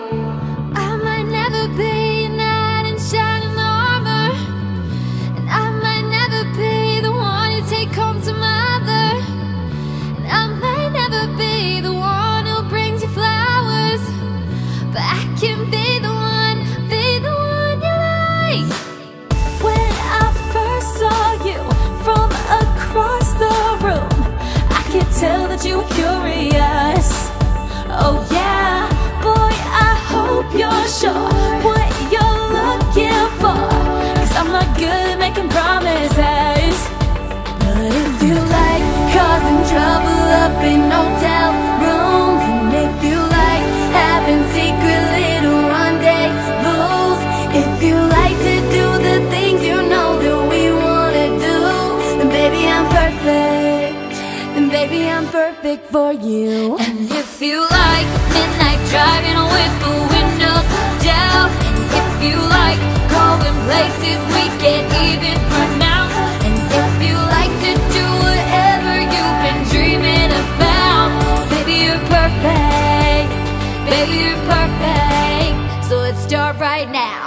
I might never be a knight in shining armor, and I might never be the one you take home to mother, and I might never be the one who brings you flowers, but I can be the one you like. When I first saw you from across the room, I could tell that you were curious. Oh yeah, boy, I hope you're sure what you're looking for, 'cause I'm not good at making promises. But if you like causing trouble up in hotel rooms, and if you like having secret little rendezvous, if you like to do the things you know that we wanna do, then baby I'm perfect. Then baby I'm perfect for you. And if you like midnight driving with the windows down, and if you like going places we can't even pronounce, and if you like to do whatever you've been dreaming about, baby you're perfect. Baby you're perfect. So let's start right now.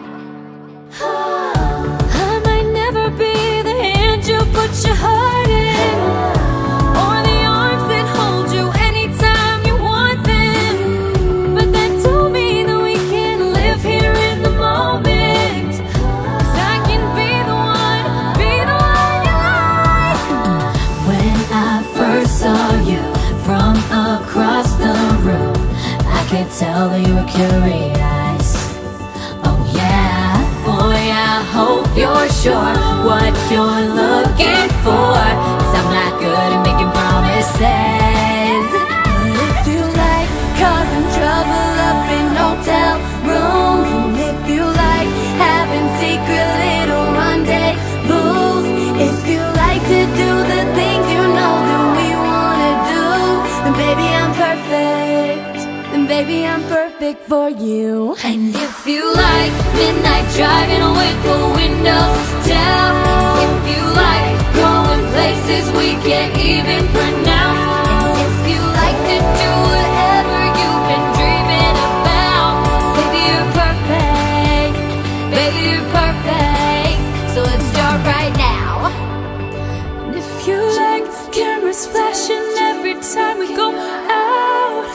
I might never be the hand you put your heart in, or the arms that hold you anytime you want them, but that don't mean that we can't live here in the moment, 'cause I can be the one you like. When I first saw you from across the room, I could tell that you were curious. Oh yeah, boy, I hope you're sure what you're looking for, 'cause I'm not good at making promises. But if you like causing trouble up in hotel rooms, and if you like having secret little rendezvous, if you like to do the things you know that we wanna do, then baby I'm perfect. Then baby I'm perfect for you. And if you like midnight driving with the windows down, if you like going places we can't even pronounce, and if you like to do whatever you've been dreaming about, baby you're perfect. Baby you're perfect. So let's start right now. And if you like cameras flashing every time we go out,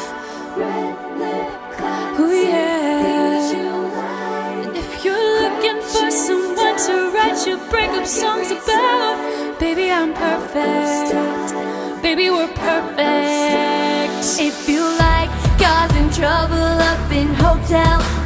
oh yeah. And if you're looking for someone to write your breakup songs about, baby I'm perfect. Baby we're perfect. If you like causing trouble up in hotel